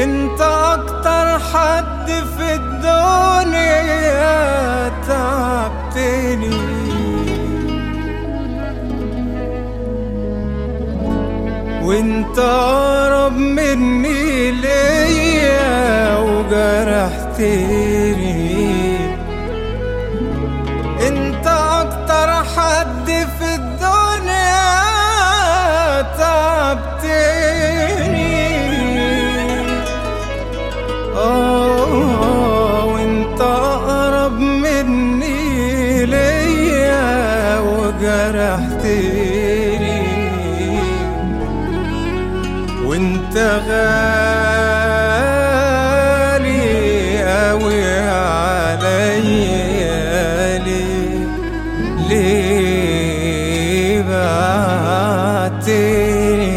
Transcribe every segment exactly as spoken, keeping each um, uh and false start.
انت اكتر حد في الدنيا تعبتني، وانت اقرب مني ليا وجرحتني. انت اكتر حد في الدنيا تعبتني، اه وانت اقرب مني ليا وجرحتني. وانت غالي اوي عليا، ليه ليه بعتني؟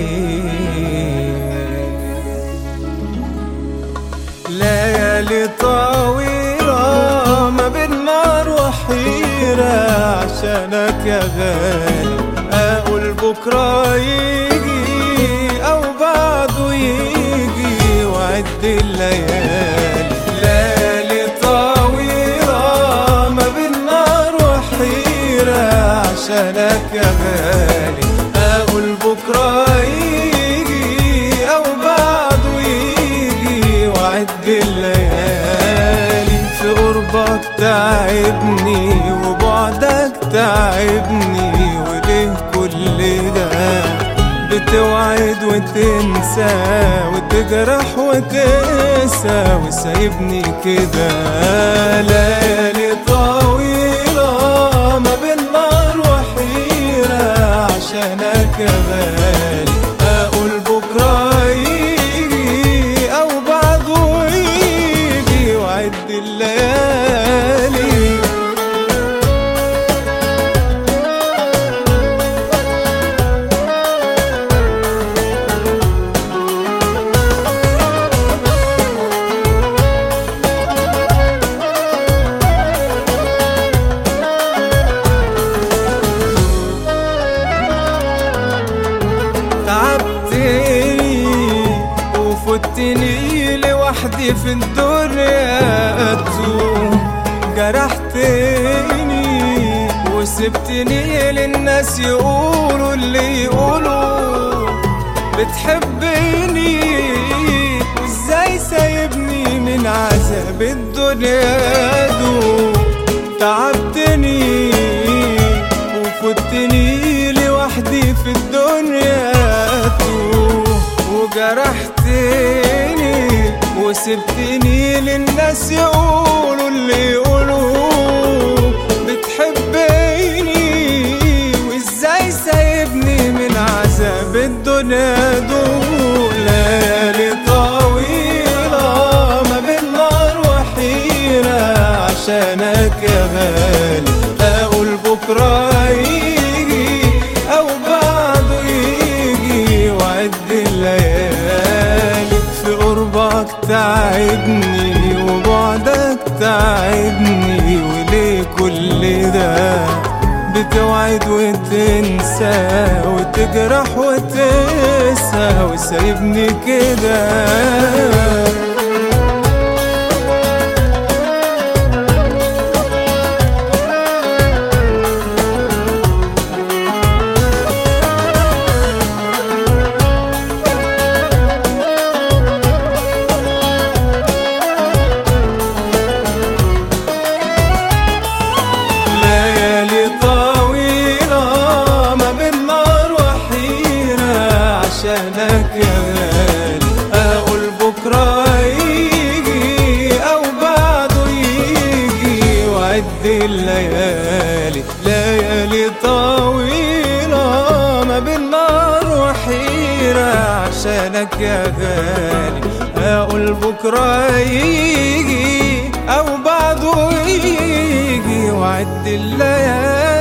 ليالي طويلة ما بين نار وحيرة عشانك يا غالي. اقول بكرة يجي او بعده يجي وعد الليالي. ليالي طويلة ما بين نار وحيرة عشانك يا غالي. اقول بكرة يجي او بعده يجي وعد الليالي. في قربك تعبني وبعدك تعبني، وليه كل ده؟ بتوعد وتنسى وتجرح وتقسى وسايبني كده. ليالي طويلة ما بين نار وحيرة عشانك يا غالي. اقول بكرة يجي او بعده يجي وعد الليالي. وفتني لوحدي في الدنيا أتوه، جرحتني وسبتني للناس يقولوا اللي يقولوا. بتحبني وازاي سايبني من عذاب الدنيا دو؟ تعبتني وفتني لوحدي في الدنيا أتوه، وجرحتني وسبتني للناس يقولوا اللي يقولوا. بتحبني وازاي سايبني من عذاب الدنيا دول. ليالي طويلة ما بين نار وحيرة عشانك يا غالي. اقول بكرة يجي او بعده يجي وعد الليالي. في قربك تعبني وبعدك تعبني، وليه كل ده؟ بتوعد وتنسى وتجرح وتقسى وسايبني كده. عشانك يا غالي. اقول بكرة يجي او بعده يجي وعد الليالي. ليالي طويلة ما بين نار وحيرة عشانك يا غالي. اقول بكرة يجي او بعده يجي وعد الليالي.